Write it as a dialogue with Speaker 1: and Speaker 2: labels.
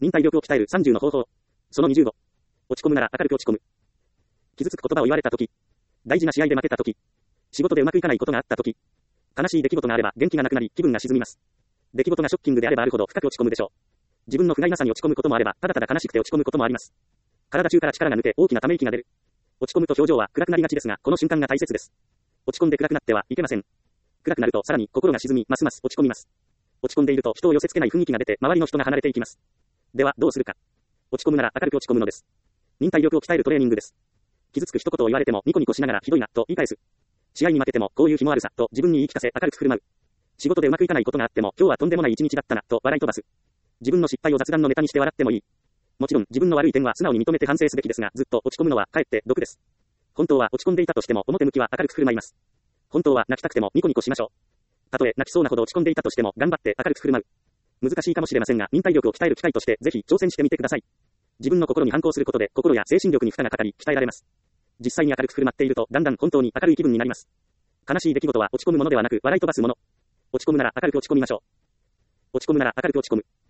Speaker 1: 忍耐力を鍛える30の方法。その25。落ち込むなら明るく落ち込む。傷つく言葉を言われたとき。大事な試合で負けたとき。仕事でうまくいかないことがあったとき。悲しい出来事があれば元気がなくなり気分が沈みます。出来事がショッキングであればあるほど深く落ち込むでしょう。自分の不甲斐なさに落ち込むこともあれば、ただただ悲しくて落ち込むこともあります。体中から力が抜け大きなため息が出る。落ち込むと表情は暗くなりがちですが、この瞬間が大切です。落ち込んで暗くなってはいけません。暗くなるとさらに心が沈み、ますます落ち込みます。落ち込んでいると人を寄せ付けない雰囲気が出て、周りの人が離れていきます。では、どうするか。落ち込むなら明るく落ち込むのです。忍耐力を鍛えるトレーニングです。傷つく一言を言われてもニコニコしながらひどいなと言い返す。試合に負けてもこういう日もあるさと自分に言い聞かせ明るく振る舞う。仕事でうまくいかないことがあっても今日はとんでもない一日だったなと笑い飛ばす。自分の失敗を雑談のネタにして笑ってもいい。もちろん自分の悪い点は素直に認めて反省すべきですが、ずっと落ち込むのはかえって毒です。本当は落ち込んでいたとしても表向きは明るく振る舞います。本当は泣きたくてもニコニコしましょう。たとえ泣きそうなほど落ち込んでいたとしても頑張って明るく振る舞う。難しいかもしれませんが、忍耐力を鍛える機会としてぜひ挑戦してみてください。自分の心に反抗することで心や精神力に負荷がかかり鍛えられます。実際に明るく振る舞っているとだんだん本当に明るい気分になります。悲しい出来事は落ち込むものではなく笑い飛ばすもの。落ち込むなら明るく落ち込みましょう。落ち込むなら明るく落ち込む。